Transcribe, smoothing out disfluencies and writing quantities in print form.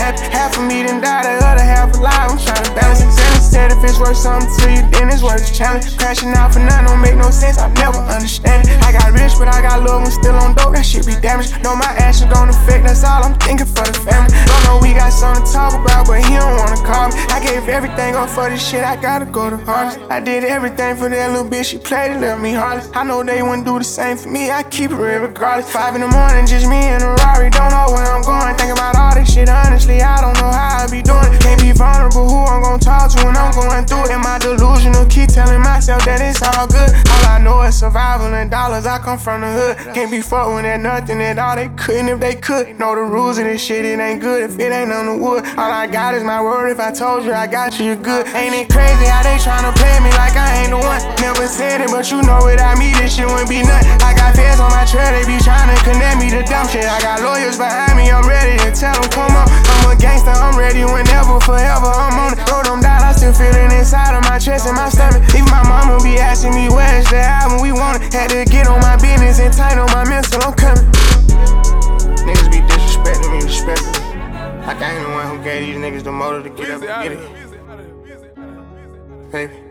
happy. Half of me done died, the other half alive. I'm trying to balance it. Said if it's worth something to you, then it's worth the challenge. Crashing out for nothing don't make no sense, I never understand it. I got rich, but I got love when still on dope, that shit be damaged. Know my actions gon' affect, that's all I'm thinking for the family. Don't know we got something to talk about, but he don't wanna call me. I gave everything up for this shit, I gotta go to harvest. I did everything for that little bitch, she played it, left me heartless. I know they wouldn't do the same for me, I keep it real regardless. 5 in the morning, just me and a Rari, don't know where I'm going. Think about all this shit, honestly, I don't know how I be doing it. Can't be vulnerable, who I'm gon' talk to when I'm going through it. Am I delusional? Keep telling myself that it's all good. All I know is survival and dollars, I come from the hood. Can't be fucked with that nothing at all, they couldn't if they could. Know the rules of this shit, it ain't good if it ain't on the wood. All I got is my word, if I told you I got you, you're good. Ain't it crazy how they tryna play me like I ain't the one? Never said it, but you know without me this shit wouldn't be nothing. I got feds on my trail, they be tryna connect me to dumb shit. I got lawyers behind me, I'm ready to tell them come on. I'm a gangster, I'm ready whenever, forever, I'm on it. Wrote them down, I still feel it inside of my chest and my stomach. Even my mama be asking me where's the album we want it. Had to get on my business and tight on my mental, I'm coming. Niggas be disrespecting me, respecting me. Like I ain't the one who gave these niggas the motive to get up and get it. Baby.